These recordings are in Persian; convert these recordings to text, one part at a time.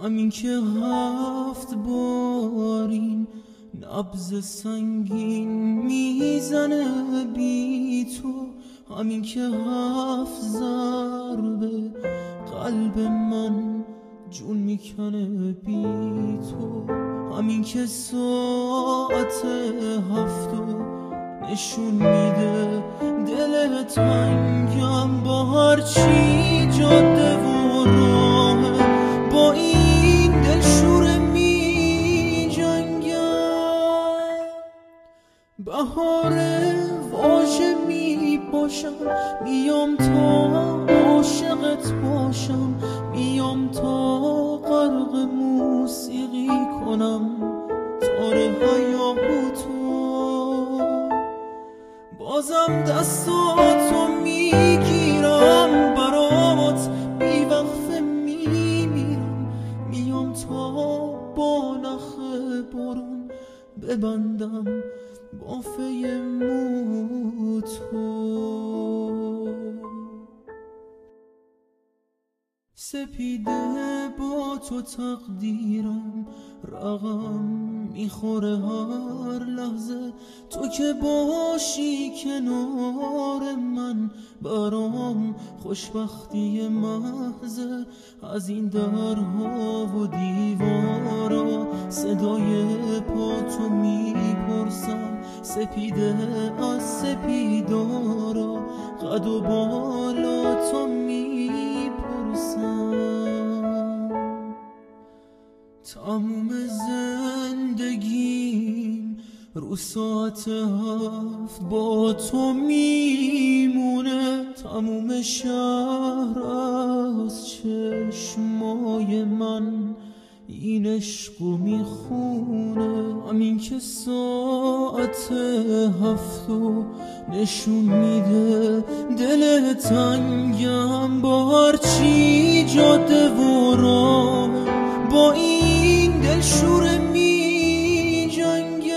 همین که 7 بارین نبض سنگین میزنه بی تو، همین که 7 ضربه قلب من جون میکنه بی تو، همین که ساعت 7 نشون میده دل تنگم با هرچی جاده و راهه، با این دلشوره می جنگم. بهاره واژه می باشم، میام تا عاشقت باشم، میام تا غرق موسیقی کنم تاره حیاتو، بازم دستاتو میگیرم برات بیوقفه میمیرم، میام تا با نخ بارون ببندم بافه موتو. سپیده با تو تقدیرم رقم میخوره هر لحظه، تو که باشی کنار من برام خوشبختی محضه. از این درها و دیوارا صدای پا تو میپرسم، سپیده از سپیدارا قد و بالا تو میپرسم. تموم زندگیم رو ساعت 7 با تو میمونه، تموم شهر از چشمای من این عشقو میخونه، همین که ساعت 7 نشون میده دل تنگم با هرچی جاده و راه، با این دلشوره می جنگم.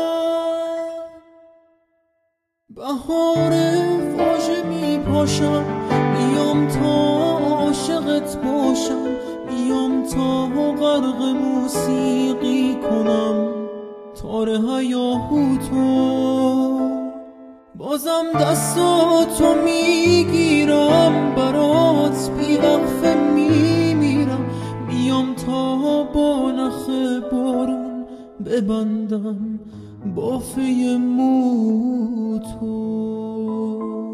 بهاره واژه می پاشم، میام تا عاشقت باشم، میام تا غرق موسیقی کنم تاره حیاتو، بازم دستاتو میگیرم برات بیوقفه میمیرم، میام تا با نخ بارون ببندم بافه موتو.